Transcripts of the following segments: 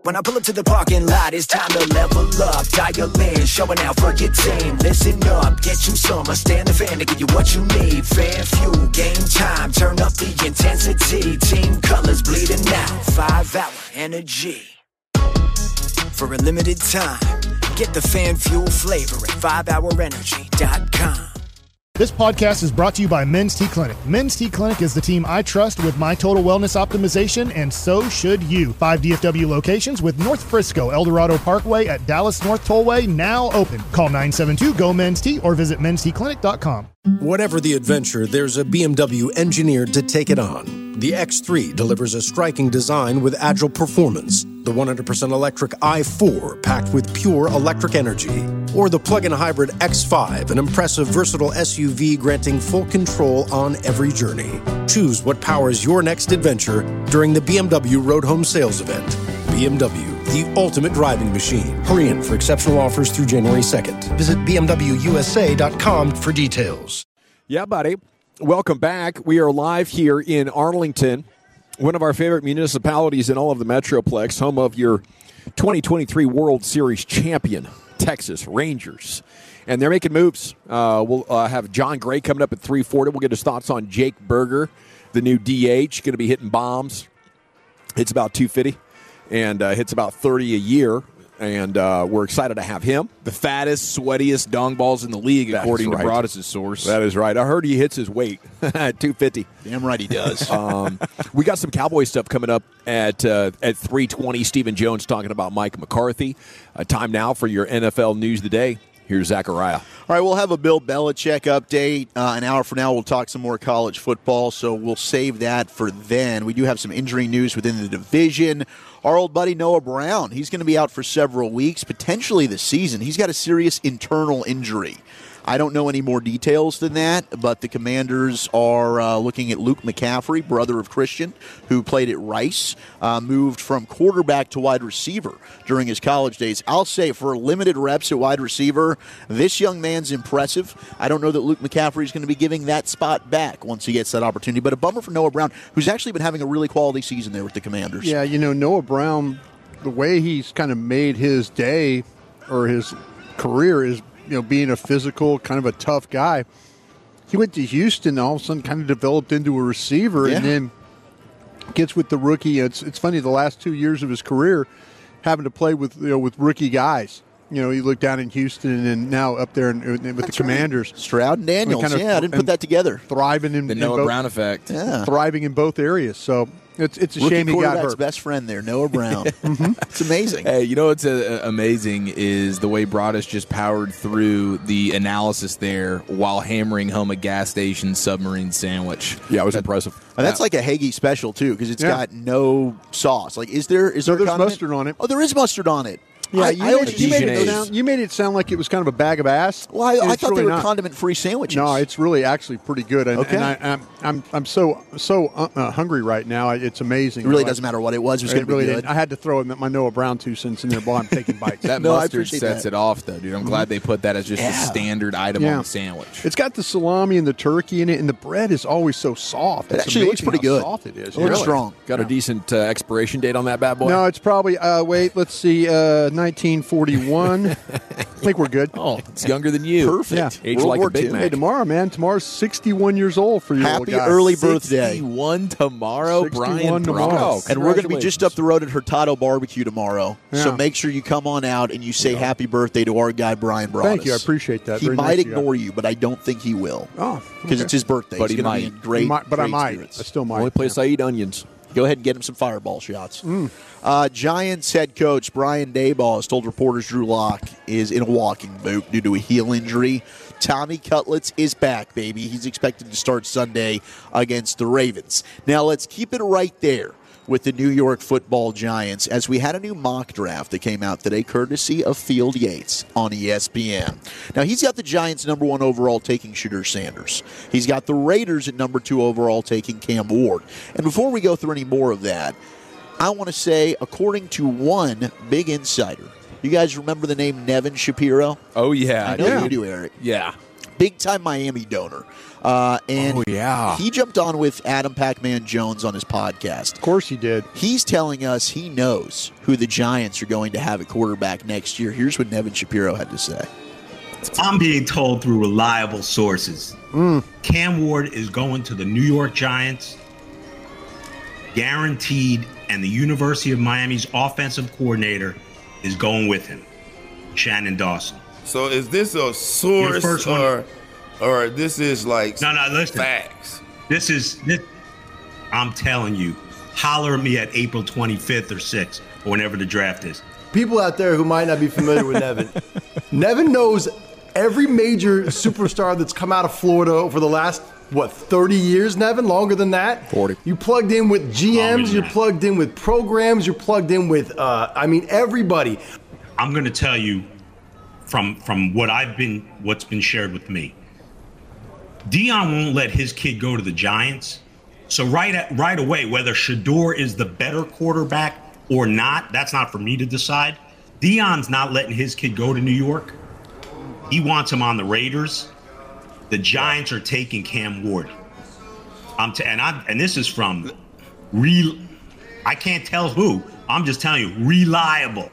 When I pull up to the parking lot, it's time to level up. Dial in, showing out for your team. Listen up, get you some. Stand the fan to give you what you need. Fan fuel, game time, turn up the intensity. Team colors bleeding out, 5-hour energy. For a limited time, get the fan fuel flavor at 5hourenergy.com. This podcast is brought to you by Men's T Clinic. Men's T Clinic is the team I trust with my total wellness optimization, and so should you. 5 DFW locations with North Frisco, El Dorado Parkway at Dallas North Tollway now open. Call 972-GO-MEN'S-T or visit mensteclinic.com. Whatever the adventure, there's a BMW engineered to take it on. The X3 delivers a striking design with agile performance. The 100% electric i4 packed with pure electric energy. Or the plug-in hybrid X5, an impressive versatile SUV granting full control on every journey. Choose what powers your next adventure during the BMW Road Home Sales Event. BMW, the ultimate driving machine. Hurry in for exceptional offers through January 2nd. Visit BMWUSA.com for details. Yeah, buddy. Welcome back. We are live here in Arlington, one of our favorite municipalities in all of the Metroplex, home of your 2023 World Series champion, Texas Rangers. And they're making moves. We'll have John Gray coming up at 3:40. We'll get his thoughts on Jake Berger, the new DH, going to be hitting bombs. Hits about 250 and hits about 30 a year. And we're excited to have him. The fattest, sweatiest dong balls in the league, according to Broadus' source. That is right. I heard he hits his weight at 250. Damn right he does. We got some Cowboy stuff coming up at 3:20. Stephen Jones talking about Mike McCarthy. Time now for your NFL News of the Day. Here's Zachariah. All right, we'll have a Bill Belichick update. An hour from now, we'll talk some more college football, so we'll save that for then. We do have some injury news within the division. Our old buddy Noah Brown, he's going to be out for several weeks, potentially this season. He's got a serious internal injury. I don't know any more details than that, but the Commanders are looking at Luke McCaffrey, brother of Christian, who played at Rice, moved from quarterback to wide receiver during his college days. I'll say for limited reps at wide receiver, this young man's impressive. I don't know that Luke McCaffrey is going to be giving that spot back once he gets that opportunity, but a bummer for Noah Brown, who's actually been having a really quality season there with the Commanders. Yeah, you know, Noah Brown, the way he's kind of made his day or his career is, you know, being a physical, kind of a tough guy. He went to Houston, all of a sudden kind of developed into a receiver, and then gets with the rookie. It's funny, the last 2 years of his career, having to play with with rookie guys. You know, he looked down in Houston and now up there with the Commanders. Stroud and Daniels, I didn't put that together. Thriving in the Noah Brown effect. Yeah. Thriving in both areas. So it's a rookie shame he got hurt. Best friend there, Noah Brown. It's amazing. Hey, you know what's amazing is the way Broadus just powered through the analysis there while hammering home a gas station submarine sandwich. Yeah, it was impressive. And that's like a Hagee special, too, because it's got no sauce. Like, is there there's mustard on it. Oh, there is mustard on it. Yeah, you made it sound like it was kind of a bag of ass. Well, I thought they were condiment-free sandwiches. No, it's really actually pretty good. And, okay. and I'm so hungry right now. It's amazing. It really doesn't matter what it was. It was going to be good. I had to throw my Noah Brown 2 cents in there while I'm taking bites. That mustard sets it off, though, dude. I'm glad they put that as just a standard item on the sandwich. It's got the salami and the turkey in it, and the bread is always so soft. It actually looks pretty good. Soft it is. It looks strong. Got a decent expiration date on that bad boy? No, it's probably, let's see, 1941. I think we're good. Oh, it's younger than you. Perfect. Yeah. Age like a Big Mac. Hey, tomorrow's 61 years old for your Happy old guy. early birthday. 61 tomorrow, 61 Brian tomorrow. Brown. And we're going to be just up the road at Hurtado Barbecue tomorrow. Yeah. So make sure you come on out and you say happy birthday to our guy, Brian Broadus. Thank you. I appreciate that. He Very might nice of ignore you, but I don't think he will. Oh, because it's his birthday. But He's he going to be in great, but I might. spirits. I still might. Only place I eat onions. Go ahead and get him some fireball shots. Giants head coach Brian Daboll has told reporters Drew Lock is in a walking boot due to a heel injury. Tommy Cutlets is back, baby. He's expected to start Sunday against the Ravens. Now let's keep it right there with the New York Football Giants, as we had a new mock draft that came out today, courtesy of Field Yates on ESPN. Now, he's got the Giants number 1 overall taking Shedeur Sanders. He's got the Raiders at number 2 overall taking Cam Ward. And before we go through any more of that, I want to say, according to one big insider, you guys remember the name Nevin Shapiro? Oh, yeah. I know you do, Eric. Yeah. big-time Miami donor. And he jumped on with Adam Pac-Man Jones on his podcast. Of course he did. He's telling us he knows who the Giants are going to have at quarterback next year. Here's what Nevin Shapiro had to say. I'm being told through reliable sources. Cam Ward is going to the New York Giants, guaranteed, and the University of Miami's offensive coordinator is going with him, Shannon Dawson. So is this a source or this is like listen. facts? This I'm telling you, holler at me at April 25th or 6th or whenever the draft is. People out there who might not be familiar with Nevin, Nevin knows every major superstar that's come out of Florida over the last, 30 years, Nevin? Longer than that? 40. You plugged in with GMs, you're plugged in with programs, you're plugged in with, everybody. I'm going to tell you from what's been shared with me. Deion won't let his kid go to the Giants. So right away, whether Shedeur is the better quarterback or not, that's not for me to decide. Deion's not letting his kid go to New York. He wants him on the Raiders. The Giants are taking Cam Ward. And this is from I can't tell who. I'm just telling you, reliable.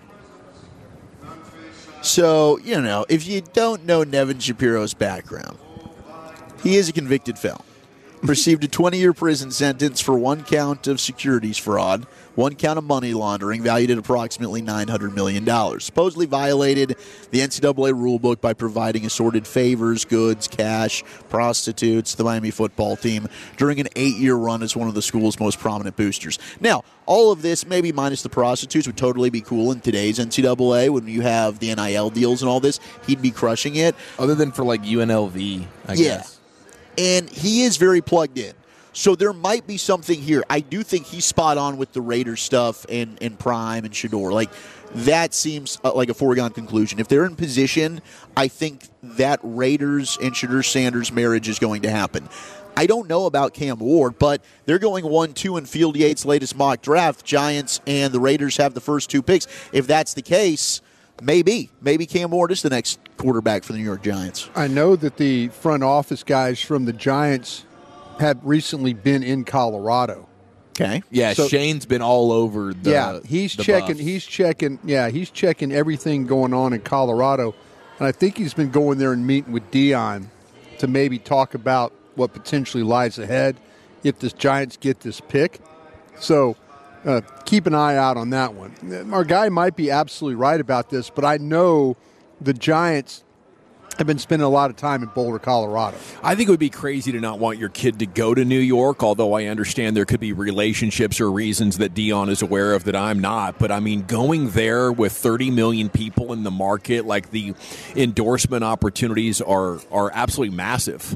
So, if you don't know Nevin Shapiro's background, he is a convicted felon. Received a 20-year prison sentence for one count of securities fraud, one count of money laundering valued at approximately $900 million. Supposedly violated the NCAA rulebook by providing assorted favors, goods, cash, prostitutes to the Miami football team during an 8-year run as one of the school's most prominent boosters. Now, all of this, maybe minus the prostitutes, would totally be cool in today's NCAA when you have the NIL deals and all this. He'd be crushing it. Other than for like UNLV, I guess. And he is very plugged in. So there might be something here. I do think he's spot on with the Raiders stuff and Prime and Shedeur. Like, that seems like a foregone conclusion. If they're in position, I think that Raiders and Shedeur Sanders marriage is going to happen. I don't know about Cam Ward, but they're going 1-2 in Field Yates' latest mock draft. Giants and the Raiders have the first two picks. If that's the case, maybe Cam Ward is the next quarterback for the New York Giants. I know that the front office guys from the Giants have recently been in Colorado. Okay. Yeah, so, Shane's been all over the he's the checking buff. he's checking everything going on in Colorado. And I think he's been going there and meeting with Deion to maybe talk about what potentially lies ahead if the Giants get this pick. So keep an eye out on that one. Our guy might be absolutely right about this, but I know the Giants have been spending a lot of time in Boulder, Colorado. I think it would be crazy to not want your kid to go to New York, although I understand there could be relationships or reasons that Deion is aware of that I'm not. But, I mean, going there with 30 million people in the market, like the endorsement opportunities are absolutely massive,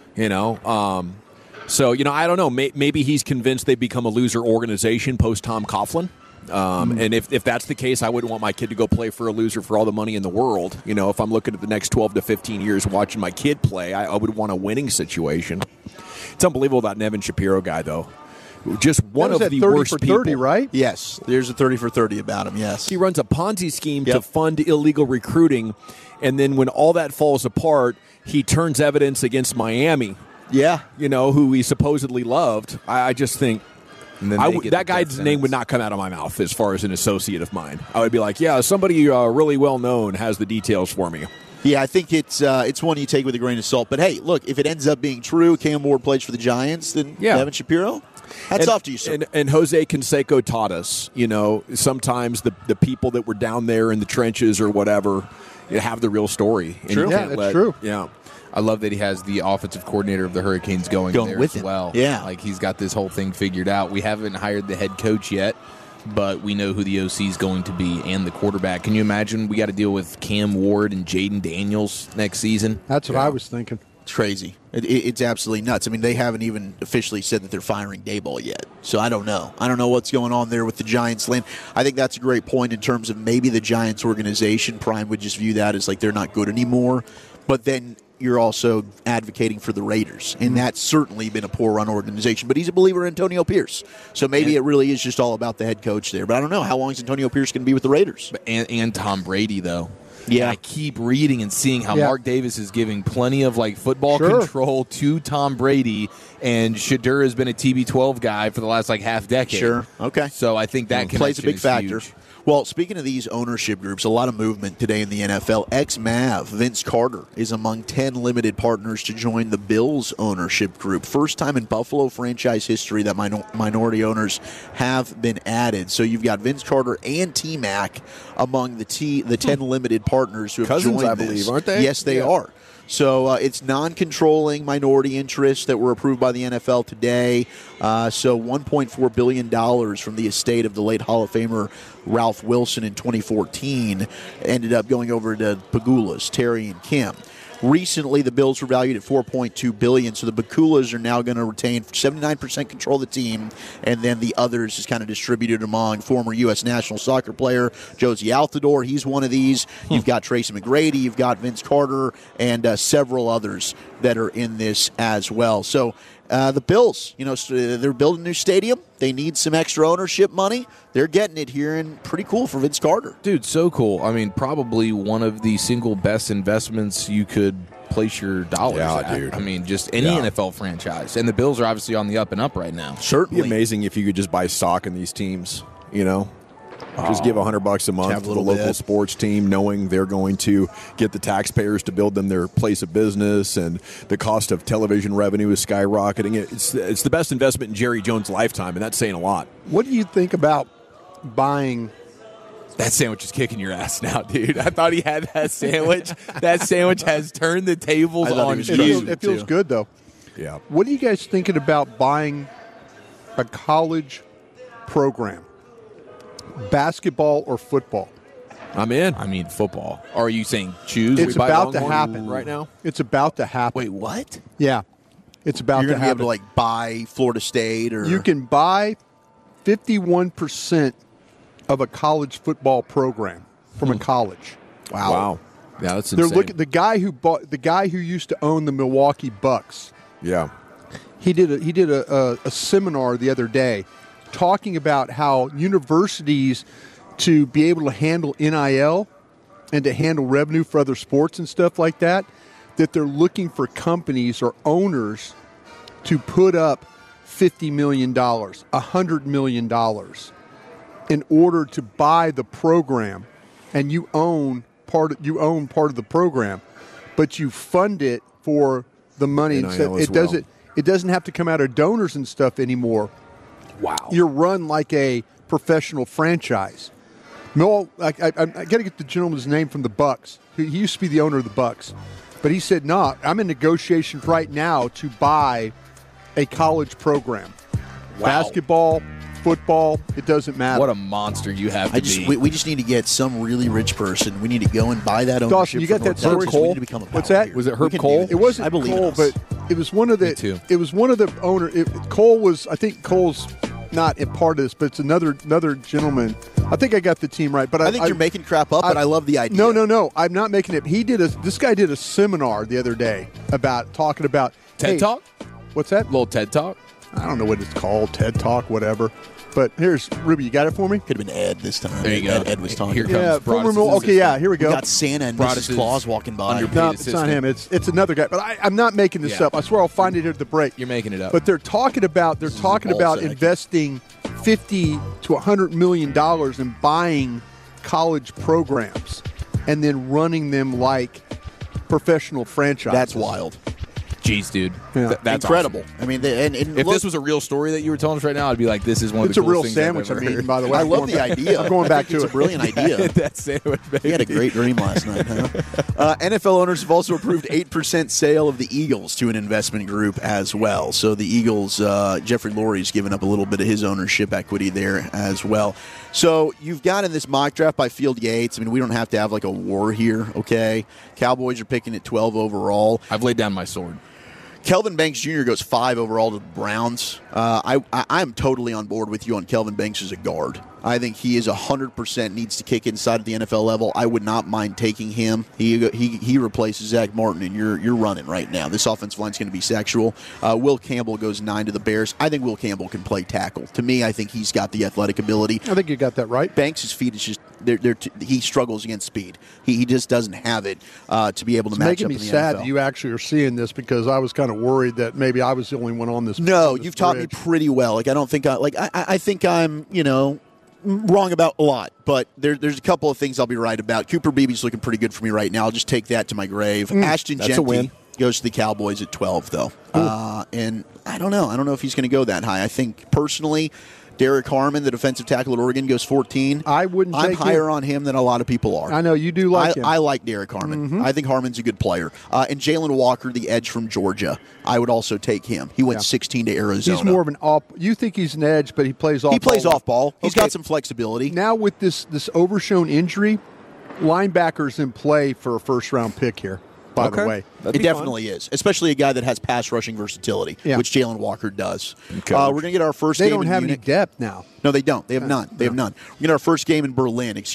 So, I don't know. Maybe he's convinced they've become a loser organization post-Tom Coughlin. And if that's the case, I wouldn't want my kid to go play for a loser for all the money in the world. If I'm looking at the next 12 to 15 years watching my kid play, I would want a winning situation. It's unbelievable that Nevin Shapiro guy, though. Just one of the worst people. 30, right? Yes. There's a 30 for 30 about him, yes. He runs a Ponzi scheme to fund illegal recruiting, and then when all that falls apart, he turns evidence against Miami. Yeah. Who he supposedly loved. I just think that guy's name would not come out of my mouth as far as an associate of mine. I would be like, somebody really well known has the details for me. Yeah, I think it's one you take with a grain of salt. But, hey, look, if it ends up being true, Cam Ward plays for the Giants, then Nevin Shapiro, hats off to you, sir. And Jose Canseco taught us, sometimes the people that were down there in the trenches or whatever have the real story. True. That's true. Yeah. I love that he has the offensive coordinator of the Hurricanes going there with as him. well. Yeah. Like he's got this whole thing figured out. We haven't hired the head coach yet, but we know who the OC is going to be and the quarterback. Can you imagine we got to deal with Cam Ward and Jaden Daniels next season? That's what I was thinking. It's crazy. It's absolutely nuts. I mean, they haven't even officially said that they're firing Daboll yet. So I don't know. I don't know what's going on there with the Giants land. I think that's a great point in terms of maybe the Giants organization. Prime would just view that as like they're not good anymore. But then you're also advocating for the Raiders, and that's certainly been a poor-run organization. But he's a believer in Antonio Pierce, so maybe it really is just all about the head coach there. But I don't know. How long is Antonio Pierce going to be with the Raiders? And Tom Brady, though. Yeah. And I keep reading and seeing how Yeah. Mark Davis is giving plenty of like football Sure. control to Tom Brady, and Shedeur has been a TB12 guy for the last like half decade. Sure. Okay. So I think that plays a connection big is factor. huge. Well, speaking of these ownership groups, a lot of movement today in the NFL. Ex-Mav Vince Carter is among 10 limited partners to join the Bills ownership group. First time in Buffalo franchise history that minority owners have been added. So you've got Vince Carter and T-Mac among the 10 limited partners who have Cousins, joined I this. believe, aren't they? Yes, they are. So it's non-controlling minority interests that were approved by the NFL today. So $1.4 billion from the estate of the late Hall of Famer Ralph Wilson in 2014 ended up going over to Pagulas, Terry and Kim. Recently, the Bills were valued at $4.2 billion, so the Bakulas are now going to retain 79% control of the team, and then the others is kind of distributed among former U.S. national soccer player Josie Altidore. He's one of these. You've got Tracy McGrady, you've got Vince Carter, and several others that are in this as well. So the Bills, they're building a new stadium. They need some extra ownership money. They're getting it here, and pretty cool for Vince Carter. Dude, so cool. I mean, probably one of the single best investments you could place your dollars at. Dude. I mean, just any NFL franchise. And the Bills are obviously on the up and up right now. Certainly. It'd be amazing if you could just buy stock in these teams, Just give $100 a month Have a to the little local bit. sports team, knowing they're going to get the taxpayers to build them their place of business, and the cost of television revenue is skyrocketing. It's the best investment in Jerry Jones' lifetime, and that's saying a lot. What do you think about buying? That sandwich is kicking your ass now, dude. I thought he had that sandwich. That sandwich has turned the tables I thought he on was you. It feels good, though. Yeah. What are you guys thinking about buying a college program? Basketball or football? I'm in. I mean, football. Or are you saying choose? It's we buy about to Longhorn happen right now? It's about to happen. Wait, what? Yeah, it's about You're to going to be happen. able to buy Florida State or You can buy 51% of a college football program from a college. Wow. Yeah, that's They're insane. looking. The guy who used to own the Milwaukee Bucks. Yeah. He did a seminar the other day talking about how universities, to be able to handle NIL and to handle revenue for other sports and stuff like that, that they're looking for companies or owners to put up $50 million, $100 million in order to buy the program, and you own part of the program, but you fund it for the money. NIL It as well. doesn't have to come out of donors and stuff anymore. Wow. You're run like a professional franchise. I got to get the gentleman's name from the Bucks. He used to be the owner of the Bucks, but he said, "No, I'm in negotiations right now to buy a college program, basketball, football. It doesn't matter." What a monster you have to be. We just need to get some really rich person. We need to go and buy that ownership. Dawson, you got from that North story? Texas. We need to become a What's power that? here. Was it We Herb can do Cole? this. It wasn't I believe Cole, in us. but it was one of the. Me too. It was one of the owner. Cole was. I think Cole's not a part of this, but it's another gentleman. I think I got the team right, but I think you're making crap up, but I love the idea. No. I'm not making it. This guy did a seminar the other day talking about TED Talk? What's that? Little TED Talk? I don't know what it's called. TED Talk, whatever. But here's Ruby. You got it for me? Could have been Ed this time. There you go. Ed was talking. Here Yeah. comes Broadus' Okay. Yeah. Here we We go. got Santa and Broadus' Mrs. Claus walking by. underpaid No, it's not assistant. him. It's another guy. But I'm not making this Yeah. up. I swear I'll find it here at the break. You're making it up. But they're talking about ball sack. investing $50 to $100 million in buying college programs and then running them like professional franchises. That's wild. Jeez, dude. Yeah. That's Incredible. awesome. I mean, and If look, this was a real story that you were telling us right now, I'd be like, this is one of It's the a real coolest things sandwich I've I'm ever eating, heard. by the way. I I'm love going the back- idea. I'm going I back think to it's a brilliant idea. that sandwich, baby. You had a great dream last night, huh? NFL owners have also approved 8% sale of the Eagles to an investment group as well. So the Eagles, Jeffrey Lurie's given up a little bit of his ownership equity there as well. So you've got in this mock draft by Field Yates. I mean, we don't have to have like a war here, okay? Cowboys are picking at 12 overall. I've laid down my sword. Kelvin Banks Jr. goes 5 overall to the Browns. I'm totally on board with you on Kelvin Banks as a guard. I think he is 100% needs to kick inside at the NFL level. I would not mind taking him. He replaces Zach Martin, and you're running right now. This offensive line is going to be sexual. Will Campbell goes 9 to the Bears. I think Will Campbell can play tackle. To me, I think he's got the athletic ability. I think you got that right. Banks' feet is just he struggles against speed. He just doesn't have it to be able to match up in the NFL. It's making me sad that you actually are seeing this, because I was kind of worried that maybe I was the only one on this. No, you've taught me pretty well. Like, I don't think I think I'm wrong about a lot, but there's a couple of things I'll be right about. Cooper Beebe's looking pretty good for me right now. I'll just take that to my grave. Ashton Jeanty goes to the Cowboys at 12, though. And I don't know. I don't know if he's going to go that high. I think, personally, Derek Harmon, the defensive tackle at Oregon, goes 14. I'm higher on him than a lot of people are. I know you do like him. I like Derek Harmon. Mm-hmm. I think Harmon's a good player. And Jalen Walker, the edge from Georgia, I would also take him. He went 16 to Arizona. He's more of an off. You think he's an edge, but he plays off. He plays off ball. He's got some flexibility. Now with this overshown injury, linebackers in play for a first-round pick here. By the way, it definitely is, especially a guy that has pass rushing versatility, which Jalen Walker does. Okay. We're going to get our first game. They don't have any depth now. No, they don't. They have none. They have none. We get our first game in Berlin, in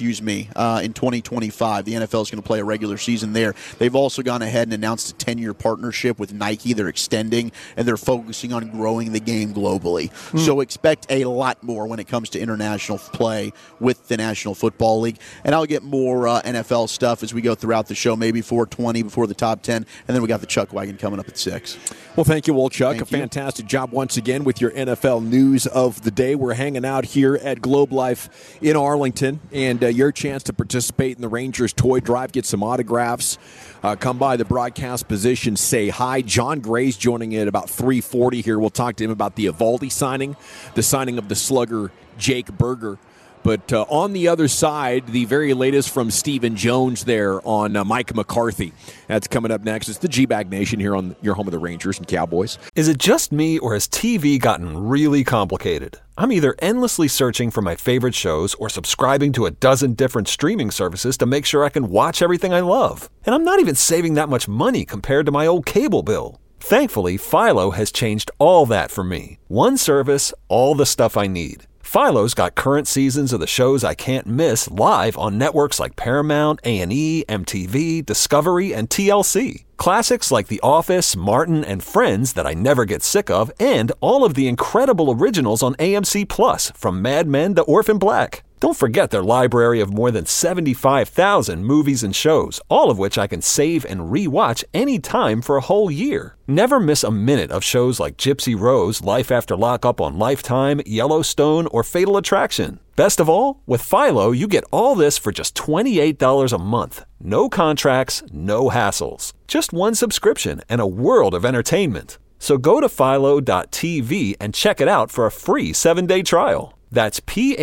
2025. The NFL is going to play a regular season there. They've also gone ahead and announced a 10-year partnership with Nike. They're extending, and they're focusing on growing the game globally. So expect a lot more when it comes to international play with the National Football League. And I'll get more NFL stuff as we go throughout the show, maybe 4:20 before the top 10, and then we got the Chuck Wagon coming up at 6. Well, thank you, Will Chuck. Thank you. Fantastic job once again with your NFL news of the day. We're hanging out here at Globe Life in Arlington, and your chance to participate in the Rangers Toy Drive, get some autographs, come by the broadcast position, say hi. John Gray's joining in at about 3:40 here. We'll talk to him about the Evaldi signing, the signing of the slugger Jake Berger. But on the other side, the very latest from Stephen Jones there on Mike McCarthy. That's coming up next. It's the G-Bag Nation here on your home of the Rangers and Cowboys. Is it just me, or has TV gotten really complicated? I'm either endlessly searching for my favorite shows or subscribing to a dozen different streaming services to make sure I can watch everything I love. And I'm not even saving that much money compared to my old cable bill. Thankfully, Philo has changed all that for me. One service, all the stuff I need. Philo's got current seasons of the shows I can't miss live on networks like Paramount, A&E, MTV, Discovery, and TLC. Classics like The Office, Martin, and Friends that I never get sick of, and all of the incredible originals on AMC+, from Mad Men to Orphan Black. Don't forget their library of more than 75,000 movies and shows, all of which I can save and re-watch anytime for a whole year. Never miss a minute of shows like Gypsy Rose, Life After Lockup on Lifetime, Yellowstone, or Fatal Attraction. Best of all, with Philo, you get all this for just $28 a month. No contracts, no hassles. Just one subscription and a world of entertainment. So go to philo.tv and check it out for a free 7-day trial. That's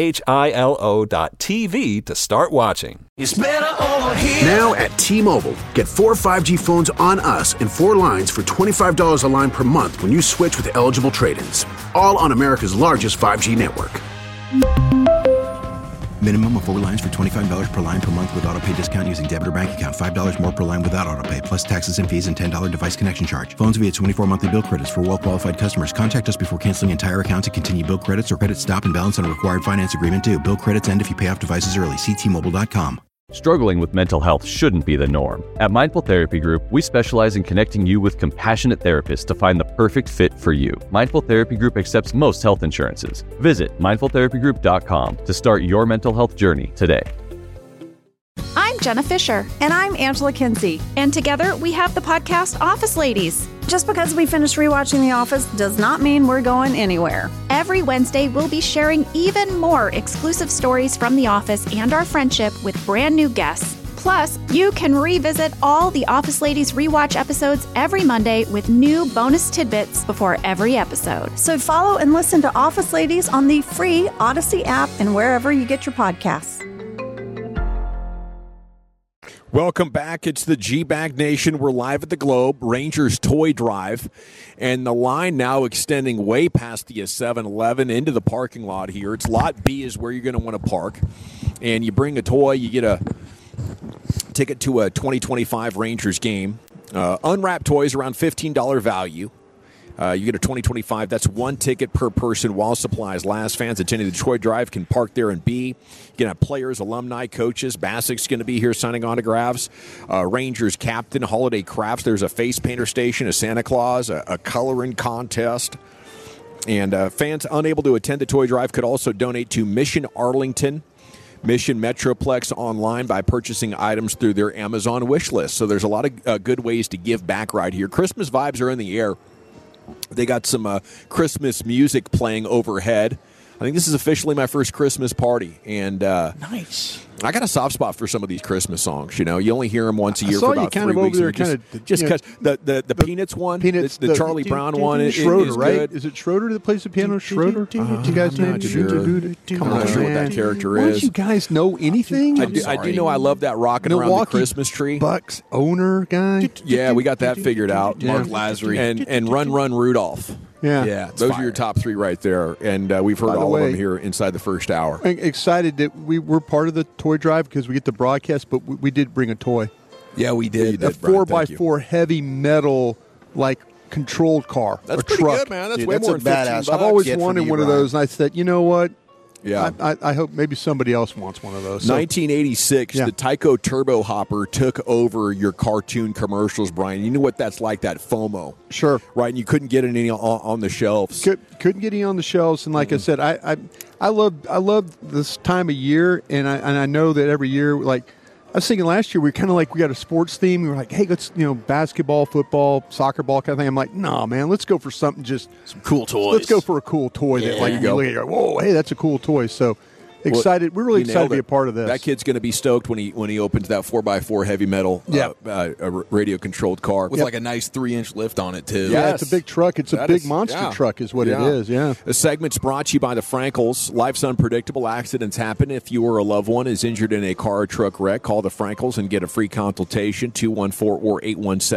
philo.tv to start watching. It's better over here. Now at T-Mobile, get 4 5G phones on us and 4 lines for $25 a line per month when you switch with eligible trade-ins. All on America's largest 5G network. Minimum of 4 lines for $25 per line per month with autopay discount using debit or bank account. $5 more per line without autopay, plus taxes and fees and $10 device connection charge. Phones via 24 monthly bill credits for well-qualified customers. Contact us before canceling entire account to continue bill credits or credit stop and balance on required finance agreement due. Bill credits end if you pay off devices early. See T-Mobile.com. Struggling with mental health shouldn't be the norm. At Mindful Therapy Group, we specialize in connecting you with compassionate therapists to find the perfect fit for you. Mindful Therapy Group accepts most health insurances. Visit mindfultherapygroup.com to start your mental health journey today. I'm Jenna Fisher. And I'm Angela Kinsey. And together we have the podcast Office Ladies. Just because we finished rewatching The Office does not mean we're going anywhere. Every Wednesday, we'll be sharing even more exclusive stories from The Office and our friendship with brand new guests. Plus, you can revisit all the Office Ladies rewatch episodes every Monday with new bonus tidbits before every episode. So follow and listen to Office Ladies on the free Odyssey app and wherever you get your podcasts. Welcome back. It's the G-Bag Nation. We're live at the Globe, Rangers Toy Drive, and the line now extending way past the 7-Eleven into the parking lot here. It's Lot B is where you're going to want to park, and you bring a toy, you get a ticket to a 2025 Rangers game. Unwrapped toys around $15 value. You get a 2025. That's one ticket per person while supplies last. Fans attending the Toy Drive can park there and be. You can have players, alumni, coaches. Basic's going to be here signing autographs. Rangers captain, holiday crafts. There's a face painter station, a Santa Claus, a coloring contest. And fans unable to attend the Toy Drive could also donate to Mission Arlington, Mission Metroplex online by purchasing items through their Amazon wish list. So there's a lot of good ways to give back right here. Christmas vibes are in the air. They got some Christmas music playing overhead. I think this is officially my first Christmas party. And nice. I got a soft spot for some of these Christmas songs. You know, you only hear them once a year for about 3 weeks. Over there just because the Peanuts one, the Charlie Brown one is Schroeder, is right? good. Is it Schroeder that plays the piano? Schroeder? Do you guys know? I'm not sure. Come on, I'm not sure what man. that character Why is. don't you guys know anything? I do know I love that rocking around the Milwaukee Christmas tree. Bucks owner guy. Yeah, we got that figured out. Mark Lazary. And Run Rudolph. Yeah. Those are your top 3 right there. And we've heard all of them here inside the first hour. I'm excited that we're part of the Toy Drive because we get to broadcast, but we did bring a toy. Yeah, we did. A 4x4 heavy metal, like, controlled car. That's or pretty truck. good, man. That's way more than $15. I've always wanted one of those, and I said, you know what? Yeah. I hope maybe somebody else wants one of those. So, 1986, the Tyco Turbo Hopper took over your cartoon commercials, Brian. You know what that's like, that FOMO. Sure. Right, and you couldn't get any on the shelves. Couldn't get any on the shelves, and like I said, I love this time of year, and I know that every year, like, I was thinking last year we got a sports theme. We were like, hey, let's basketball, football, soccer ball kind of thing. I'm like, no, man, let's go for something some cool toys. Let's go for a cool toy that like you look at, you're like, whoa, hey, that's a cool toy. So excited. We're really excited to be a part of this. That kid's going to be stoked when he opens that 4x4 heavy metal radio controlled car with like a nice 3-inch lift on it too. Yeah, it's a big truck. It's a big monster truck is what it is. Yeah. The segment's brought to you by the Frankels. Life's unpredictable. Accidents happen. If you or a loved one is injured in a car or truck wreck, call the Frankels and get a free consultation. 214 or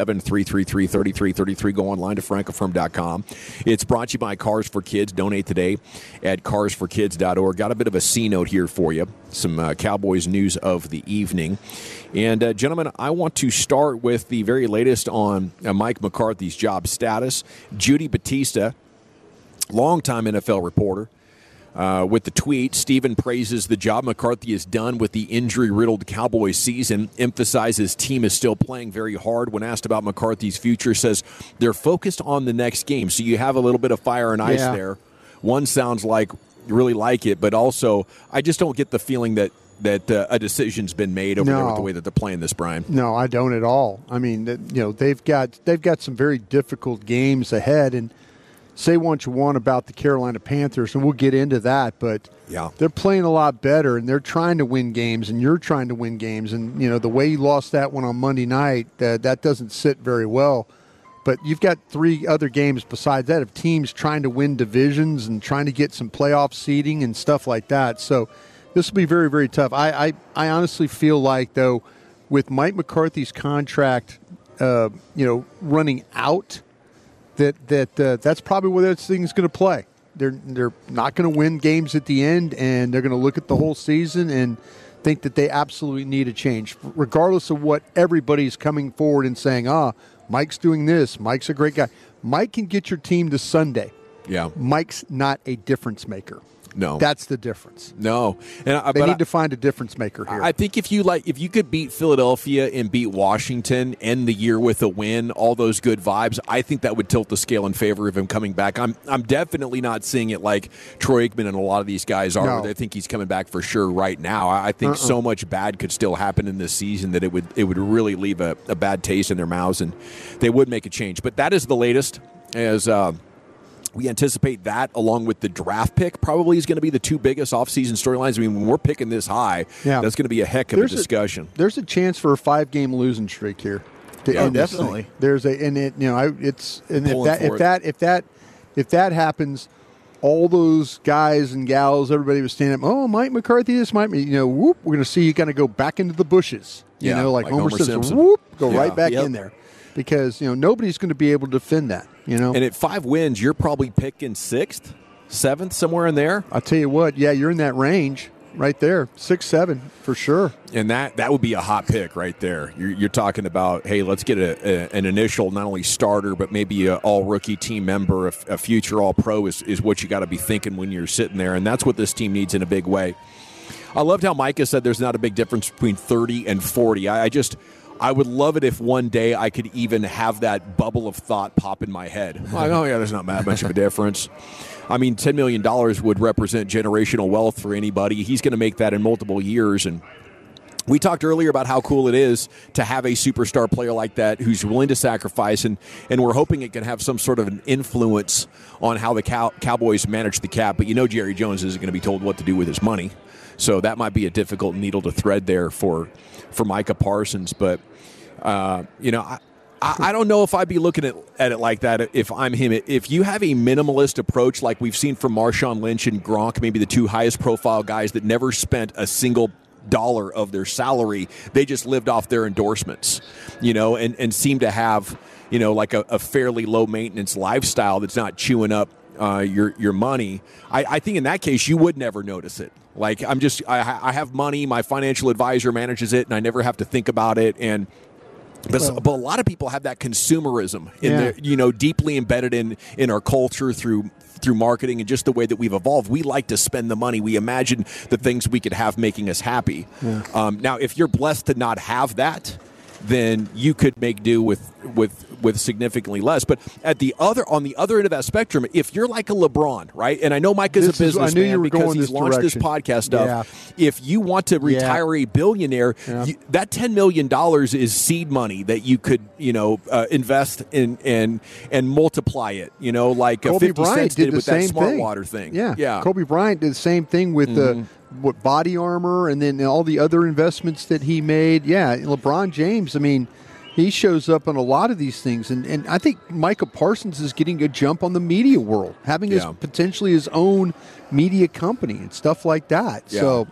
817-333-3333. Go online to frankelfirm.com. It's brought to you by Cars for Kids. Donate today at carsforkids.org. Got a bit of a C note here for you. Some Cowboys news of the evening. And, gentlemen, I want to start with the very latest on Mike McCarthy's job status. Judy Batista, longtime NFL reporter, with the tweet, Stephen praises the job McCarthy has done with the injury-riddled Cowboys season, emphasizes team is still playing very hard. When asked about McCarthy's future, says they're focused on the next game. So you have a little bit of fire and ice there. One sounds like you really like it, but also I just don't get the feeling that a decision's been made over there with the way that they're playing this, Brian. No, I don't at all. I mean, they've got some very difficult games ahead, and say what you want about the Carolina Panthers, and we'll get into that, but they're playing a lot better, and they're trying to win games, and you're trying to win games, and the way you lost that one on Monday night, that doesn't sit very well. But you've got 3 other games besides that of teams trying to win divisions and trying to get some playoff seeding and stuff like that. So this will be very, very tough. I honestly feel like, though, with Mike McCarthy's contract, running out, that's probably where that thing's going to play. They're not going to win games at the end, and they're going to look at the whole season and think that they absolutely need a change, regardless of what everybody's coming forward and saying, Mike's doing this. Mike's a great guy. Mike can get your team to Sunday. Yeah. Mike's not a difference maker. No. That's the difference. No. And they need to find a difference maker here. I think if you could beat Philadelphia and beat Washington, end the year with a win, all those good vibes, I think that would tilt the scale in favor of him coming back. I'm definitely not seeing it like Troy Aikman and a lot of these guys are. No. They think he's coming back for sure right now. I think so much bad could still happen in this season that it would really leave a bad taste in their mouths, and they would make a change. But that is the latest as we anticipate that, along with the draft pick, probably is going to be the 2 biggest offseason storylines. I mean, when we're picking this high, that's going to be a heck of a discussion. There's a chance for a 5-game losing streak here. Definitely. There's if that happens, all those guys and gals, everybody was standing up. Oh, Mike McCarthy, this might be. Whoop, we're going to see you kind of go back into the bushes. Like Homer Simpson. Whoop, go right back in there. Because nobody's going to be able to defend that. And at 5 wins, you're probably picking 6th, 7th, somewhere in there. I'll tell you what. Yeah, you're in that range. right there, 6-7 for sure. And that would be a hot pick right there. You're talking about, hey, let's get an initial not only starter but maybe an all-rookie team member, a future all-pro is what you got to be thinking when you're sitting there, and that's what this team needs in a big way. I loved how Micah said there's not a big difference between 30 and 40. I would love it if one day I could even have that bubble of thought pop in my head. Like, oh, yeah, there's not that much of a difference. I mean, $10 million would represent generational wealth for anybody. He's going to make that in multiple years. And we talked earlier about how cool it is to have a superstar player like that who's willing to sacrifice, and we're hoping it can have some sort of an influence on how the Cowboys manage the cap. But Jerry Jones isn't going to be told what to do with his money. So that might be a difficult needle to thread there for Micah Parsons. But, I don't know if I'd be looking at it like that if I'm him. If you have a minimalist approach like we've seen from Marshawn Lynch and Gronk, maybe the two highest profile guys that never spent a single dollar of their salary, they just lived off their endorsements, and seem to have, like a fairly low maintenance lifestyle that's not chewing up your money. I think in that case you would never notice it. Like I have money, my financial advisor manages it, and I never have to think about it. But a lot of people have that consumerism deeply embedded in our culture through marketing and just the way that we've evolved. We like to spend the money. We imagine the things we could have making us happy. Yeah. Now, if you're blessed to not have that, then you could make do with significantly less. But on the other end of that spectrum, if you're like a LeBron, right? And I know Mike is a businessman because he's launched this podcast stuff. Yeah. If you want to retire a billionaire, that $10 million is seed money that you could invest in and multiply it. Like Kobe 50 Bryant cents did with the that same smart thing. water thing. Yeah. Kobe Bryant did the same thing with the body armor and then all the other investments that he made. Yeah, LeBron James, I mean, he shows up on a lot of these things. And I think Micah Parsons is getting a jump on the media world, having potentially his own media company and stuff like that. Yeah. So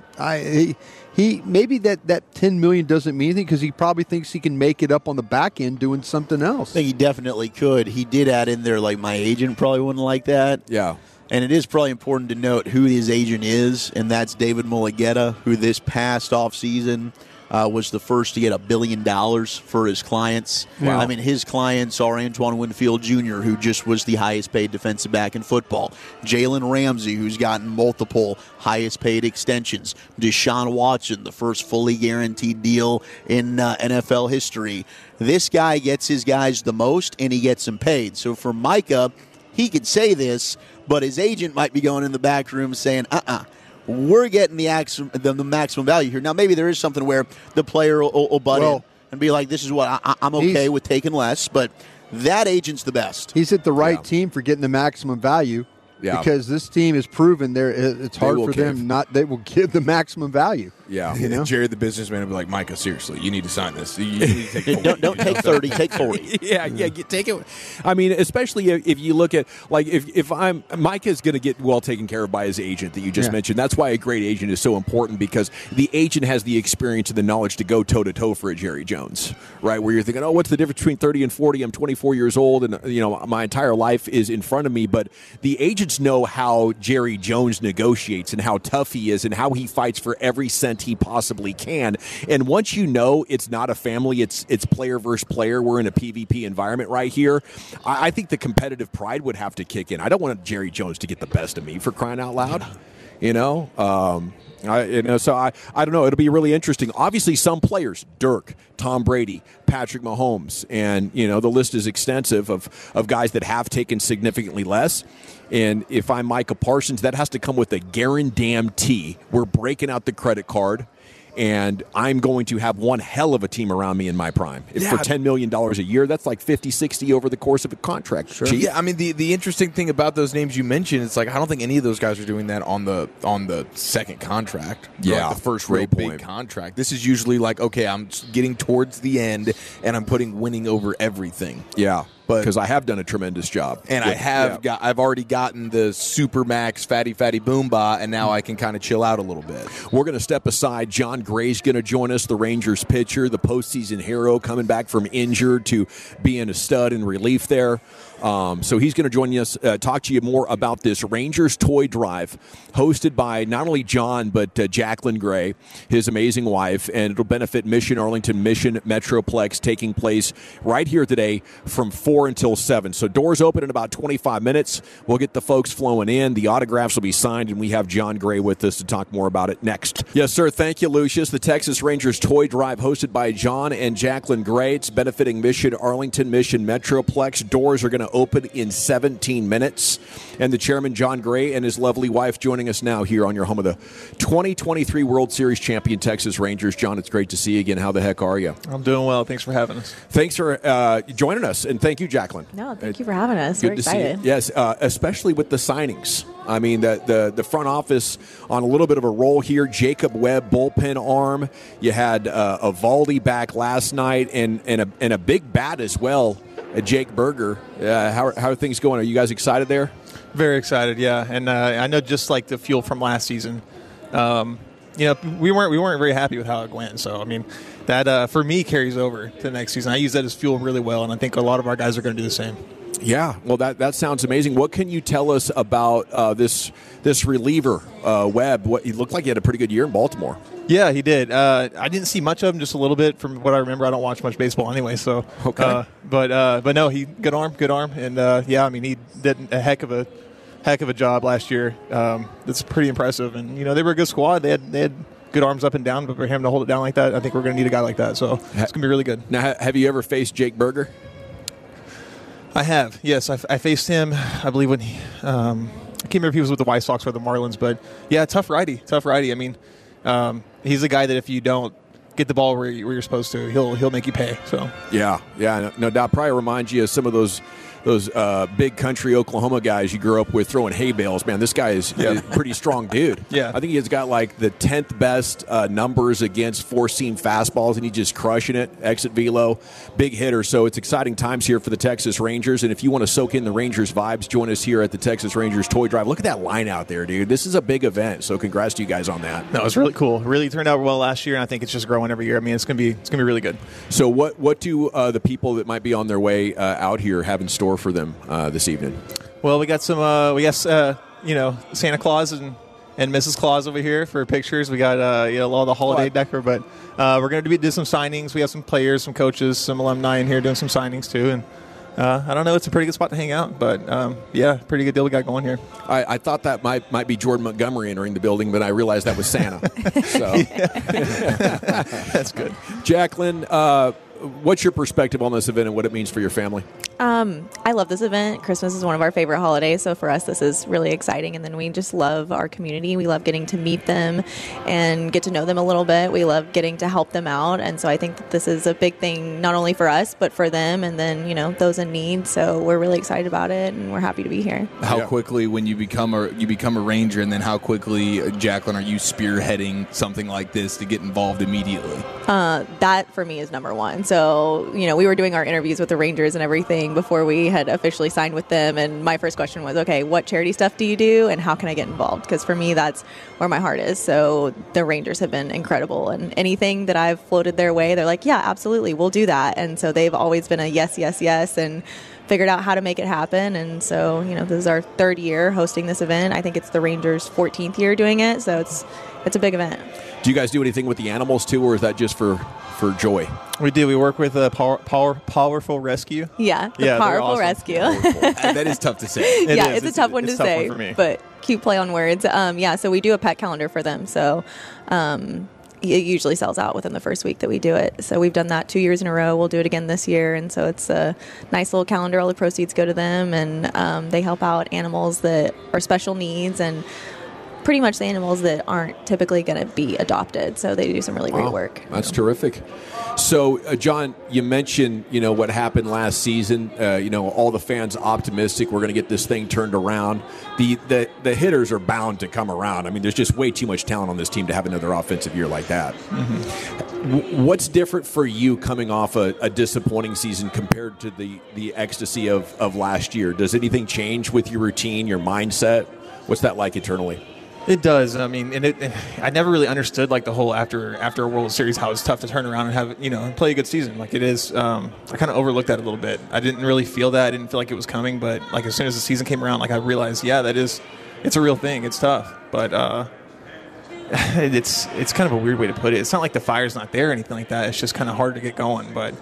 he maybe that $10 million doesn't mean anything because he probably thinks he can make it up on the back end doing something else. I think he definitely could. He did add in there, like, my agent probably wouldn't like that. Yeah. And it is probably important to note who his agent is, and that's David Mulugheta, who this past offseason was the first to get $1 billion for his clients. Wow. I mean, his clients are Antoine Winfield Jr., who just was the highest-paid defensive back in football. Jalen Ramsey, who's gotten multiple highest-paid extensions. Deshaun Watson, the first fully guaranteed deal in NFL history. This guy gets his guys the most, and he gets them paid. So for Micah, he could say this, but his agent might be going in the back room saying, we're getting the maximum value here. Now, maybe there is something where the player will butt in and be like, this is what I'm okay with taking less, but that agent's the best. He's at the right team for getting the maximum value because this team has proven it's hard for them they will give the maximum value. Yeah, Jerry, the businessman, will be like, Micah, seriously, you need to sign this. You need to take 40. Don't take 30, take 40. Take it. I mean, especially if you look at, like, if Micah's going to get well taken care of by his agent that you just mentioned. That's why a great agent is so important, because the agent has the experience and the knowledge to go toe-to-toe for a Jerry Jones, right? Where you're thinking, what's the difference between 30 and 40? I'm 24 years old, and my entire life is in front of me. But the agents know how Jerry Jones negotiates and how tough he is and how he fights for every cent he possibly can. And once you know it's not a family, it's player versus player, we're in a PvP environment right here, I think the competitive pride would have to kick in. I don't want Jerry Jones to get the best of me, for crying out loud. So I don't know. It'll be really interesting. Obviously, some players, Dirk, Tom Brady, Patrick Mahomes, and the list is extensive of guys that have taken significantly less. And if I'm Micah Parsons, that has to come with a guarantee. We're breaking out the credit card, and I'm going to have one hell of a team around me in my prime. For $10 million a year, that's like 50, 60 over the course of a contract. Sure. Yeah, I mean, the interesting thing about those names you mentioned, it's like I don't think any of those guys are doing that on the second contract. Yeah, like the first real big contract. This is usually like, okay, I'm getting towards the end, and I'm putting winning over everything. Yeah. Because I have done a tremendous job. And I've already gotten the Supermax fatty boomba, and now I can kind of chill out a little bit. We're going to step aside. John Gray's going to join us, the Rangers pitcher, the postseason hero, coming back from injured to being a stud in relief there. So he's going to join us, talk to you more about this Rangers Toy Drive, hosted by not only John, but Jacqueline Gray, his amazing wife, and it'll benefit Mission Arlington Mission Metroplex, taking place right here today from 4 until 7. So doors open in about 25 minutes. We'll get the folks flowing in. The autographs will be signed, and we have John Gray with us to talk more about it next. Yes, sir. Thank you, Lucius. The Texas Rangers Toy Drive, hosted by John and Jacqueline Gray. It's benefiting Mission Arlington Mission Metroplex. Doors are going to open in 17 minutes. And the chairman, John Gray, and his lovely wife joining us now here on your home of the 2023 World Series champion Texas Rangers. John, it's great to see you again. How the heck are you? I'm doing well. Thanks for having us. Thanks for joining us, and thank you, Jacqueline. No, thank you for having us. Good We're to excited. see you. Yes, especially with the signings. I mean, the front office on a little bit of a roll here. Jacob Webb, bullpen arm. You had Evaldi back last night, and a big bat as well, Jake Berger. How are things going? Are you guys excited there? Very excited, yeah. And I know just like the fuel from last season, we weren't very happy with how it went. So, I mean, that for me carries over to the next season. I use that as fuel really well, and I think a lot of our guys are going to do the same. Yeah, well, that sounds amazing. What can you tell us about this reliever, Webb? He looked like he had a pretty good year in Baltimore. Yeah, he did. I didn't see much of him, just a little bit from what I remember. I don't watch much baseball anyway, so okay. But no, he good arm, and I mean, he did a heck of a job last year. That's pretty impressive, and they were a good squad. They had good arms up and down, but for him to hold it down like that, I think we're going to need a guy like that. So it's going to be really good. Now, have you ever faced Jake Berger? I have, yes. I faced him, I believe, when he, I can't remember if he was with the White Sox or the Marlins, but yeah, tough righty. I mean, he's a guy that if you don't get the ball where you're supposed to, he'll make you pay. So yeah, no doubt. Probably reminds you of some of those big country Oklahoma guys you grew up with throwing hay bales. Man, this guy is a pretty strong dude. Yeah. I think he's got like the 10th best numbers against four-seam fastballs, and he's just crushing it. Exit velo, big hitter. So it's exciting times here for the Texas Rangers. And if you want to soak in the Rangers vibes, join us here at the Texas Rangers Toy Drive. Look at that line out there, dude. This is a big event. So congrats to you guys on that. No, it's really cool. It really turned out well last year, and I think it's just growing every year. I mean, it's gonna be really good. So what do the people that might be on their way out here have in store for them this evening? Well, we got some Santa Claus and Mrs. Claus over here for pictures. We got all the holiday decor, but we're going to do some signings. We have some players, some coaches, some alumni in here doing some signings too, and I don't know, it's a pretty good spot to hang out, but pretty good deal we got going here. I thought that might be Jordan Montgomery entering the building, but I realized that was Santa. So that's good. Jacqueline, what's your perspective on this event and what it means for your family? I love this event. Christmas is one of our favorite holidays, so for us this is really exciting. And then we just love our community. We love getting to meet them and get to know them a little bit. We love getting to help them out, and so I think that this is a big thing not only for us but for them, and then those in need. So we're really excited about it, and we're happy to be here. How quickly, when you become a Ranger, and then how quickly, Jacqueline, are you spearheading something like this to get involved immediately? That for me is number one. So we were doing our interviews with the Rangers and everything before we had officially signed with them, and my first question was, okay, what charity stuff do you do and how can I get involved? Because for me that's where my heart is. So the Rangers have been incredible, and anything that I've floated their way, they're like, yeah, absolutely, we'll do that. And so they've always been a yes, and figured out how to make it happen. And so this is our third year hosting this event. I think it's the Rangers' 14th year doing it, so it's a big event. Do you guys do anything with the animals too, or is that just for joy? We do. We work with Powerful Rescue. Yeah, Powerful awesome. Rescue. That is tough to say. It's a tough one to say, for me. But cute play on words. So we do a pet calendar for them. So it usually sells out within the first week that we do it. So we've done that 2 years in a row. We'll do it again this year. And so it's a nice little calendar. All the proceeds go to them, and they help out animals that are special needs and pretty much the animals that aren't typically going to be adopted. So they do some really great work. That's terrific. So, John, you mentioned, what happened last season. All the fans optimistic we're going to get this thing turned around. The hitters are bound to come around. I mean, there's just way too much talent on this team to have another offensive year like that. Mm-hmm. What's different for you coming off a disappointing season compared to the ecstasy of last year? Does anything change with your routine, your mindset? What's that like internally? It does. I mean, and I never really understood like the whole after a World Series how it's tough to turn around and have play a good season. Like it is. I kind of overlooked that a little bit. I didn't really feel that. I didn't feel like it was coming. But like as soon as the season came around, like I realized, it's a real thing. It's tough, but it's kind of a weird way to put it. It's not like the fire's not there or anything like that. It's just kind of hard to get going. But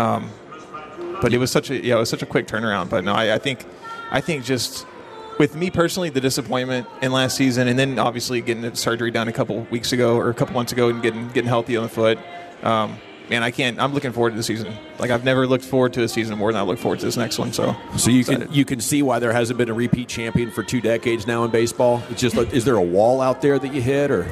it was such a quick turnaround. But no, I think just. With me personally, the disappointment in last season, and then obviously getting the surgery done a couple months ago, and getting healthy on the foot, man, I'm looking forward to the season. Like I've never looked forward to a season more than I look forward to this next one. So you can see why there hasn't been a repeat champion for 2 decades now in baseball. It's just like, is there a wall out there that you hit, or?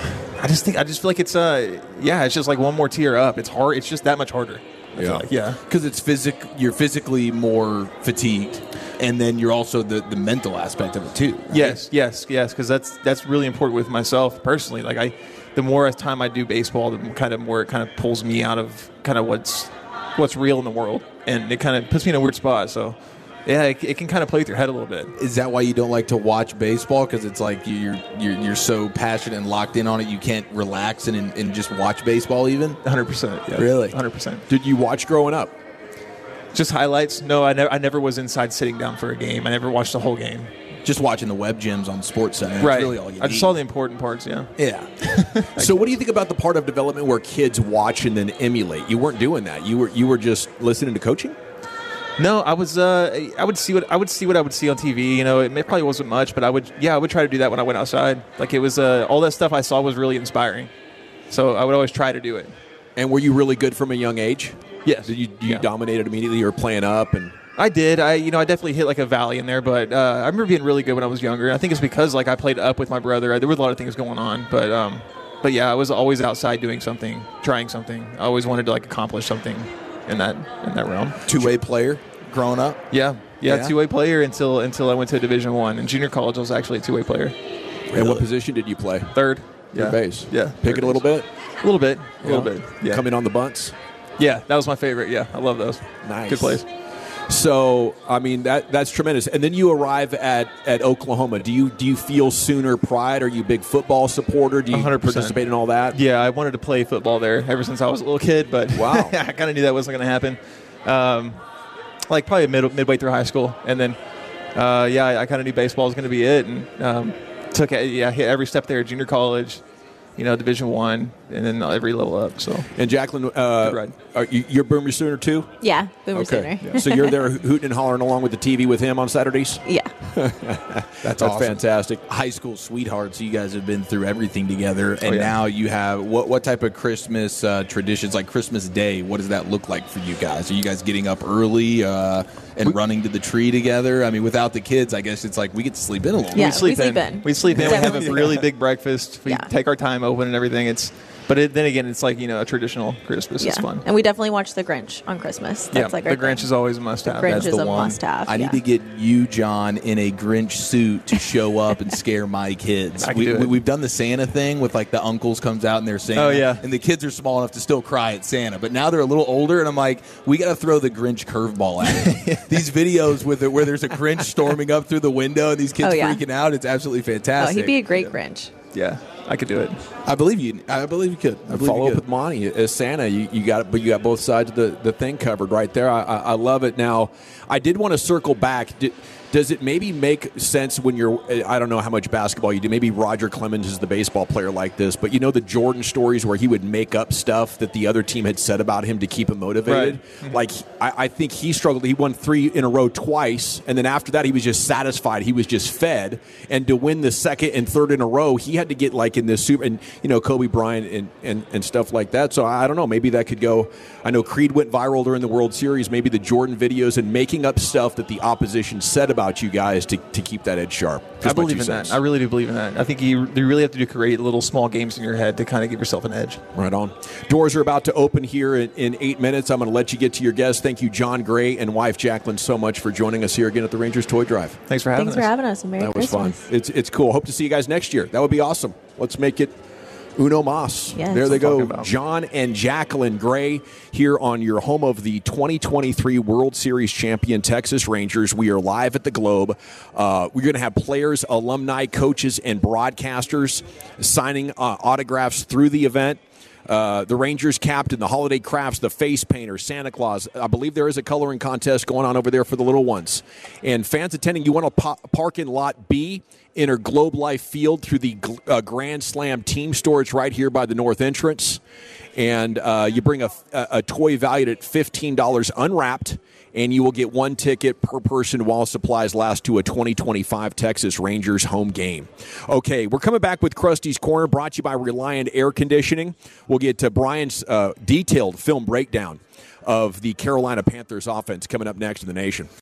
I just feel like it's it's just like one more tier up. It's hard. It's just that much harder. Because it's you're physically more fatigued, and then you're also the mental aspect of it too. Right? Yes. Because that's really important with myself personally. Like the more time I do baseball, the more it kind of pulls me out of kind of what's real in the world, and it kind of puts me in a weird spot. So. Yeah, it can kind of play with your head a little bit. Is that why you don't like to watch baseball? Because it's like you're so passionate and locked in on it, you can't relax and just watch baseball even? 100%. Yeah. Really? 100%. Did you watch growing up? Just highlights? No, I never was inside sitting down for a game. I never watched the whole game. Just watching the web gyms on SportsCenter. Right. That's really all you I just saw the important parts, yeah. Yeah. So what do you think about the part of development where kids watch and then emulate? You weren't doing that. You were just listening to coaching? No, I was. I would see what I would see on TV. It probably wasn't much, but I would try to do that when I went outside. Like it was all that stuff I saw was really inspiring, so I would always try to do it. And were you really good from a young age? Yes. Did you dominated immediately? You were playing up, and I did. I definitely hit like a valley in there, but I remember being really good when I was younger. I think it's because like I played up with my brother. There were a lot of things going on, but yeah, I was always outside doing something, trying something. I always wanted to like accomplish something in that realm. Two-way player growing up? Yeah, two-way player until I went to Division I. In junior college, I was actually a two-way player. Really? And what position did you play? Third. Third base. Yeah. Pick it a little bit? A little bit. Yeah. Coming on the bunts? Yeah, that was my favorite. Yeah, I love those. Nice. Good plays. So, I mean, that's tremendous. And then you arrive at Oklahoma. Do you feel Sooner pride? Are you a big football supporter? Do you 100%. Participate in all that? Yeah, I wanted to play football there ever since I was a little kid, but wow. I kind of knew that wasn't going to happen. Like probably midway through high school. And then, I kind of knew baseball was going to be it. And hit every step there at junior college. Division I, and then every level up. So, and Jacqueline, you're Boomer Sooner too? Yeah, Boomer Sooner. Yeah. So you're there hooting and hollering along with the TV with him on Saturdays? Yeah. That's awesome. Fantastic. High school sweethearts. You guys have been through everything together, and now you have what type of Christmas traditions, like Christmas Day? What does that look like for you guys? Are you guys getting up early and running to the tree together? I mean, without the kids, I guess it's like we get to sleep in a little. Yeah, we sleep in. We sleep in. We have a really big breakfast. We take our time open and everything. Then again, it's like a traditional Christmas. It's fun. And we definitely watch The Grinch on Christmas. That's like the Grinch is always a must-have. The Grinch That's is the a one. must-have. I need to get you, John, in a Grinch suit to show up and scare my kids. We've done the Santa thing with like the uncles comes out and they're Santa. Oh yeah, and the kids are small enough to still cry at Santa, but now they're a little older, and I'm like, we got to throw the Grinch curveball at them. These videos where there's a Grinch storming up through the window and these kids freaking out, it's absolutely fantastic. Oh, he'd be a great Grinch. Yeah, I could do it. I believe you. I believe you could. Follow up with Monty as Santa. You got it, but you got both sides of the thing covered right there. I love it. Now, I did want to circle back. Does it maybe make sense when you're, I don't know how much basketball you do, maybe Roger Clemens is the baseball player like this, but the Jordan stories where he would make up stuff that the other team had said about him to keep him motivated? Right. Like, I think he struggled. He won 3 in a row twice, and then after that he was just satisfied. He was just fed. And to win the second and third in a row, he had to get like in this super, and Kobe Bryant and stuff like that. So I don't know, maybe that could go. I know Creed went viral during the World Series, maybe the Jordan videos and making up stuff that the opposition said about you guys to keep that edge sharp. I believe in that. I really do believe in that. I think you really have to create little small games in your head to kind of give yourself an edge. Right on. Doors are about to open here in 8 minutes. I'm going to let you get to your guests. Thank you, John Gray and wife Jacqueline, so much for joining us here again at the Rangers Toy Drive. Thanks for having us. Thanks for having us. And Merry Christmas. That was fun. It's cool. Hope to see you guys next year. That would be awesome. Let's make it Uno Mas. Yes. There they go. About. John and Jacqueline Gray here on your home of the 2023 World Series champion Texas Rangers. We are live at the Globe. We're going to have players, alumni, coaches, and broadcasters signing autographs through the event. The Rangers captain, the holiday crafts, the face painter, Santa Claus. I believe there is a coloring contest going on over there for the little ones. And fans attending, you want to park in Lot B, enter Globe Life Field through the Grand Slam team storage right here by the north entrance. And you bring a toy valued at $15 unwrapped, and you will get one ticket per person while supplies last to a 2025 Texas Rangers home game. Okay, we're coming back with Krusty's Corner, brought to you by Reliant Air Conditioning. We'll get to Brian's detailed film breakdown of the Carolina Panthers offense coming up next in the Nation.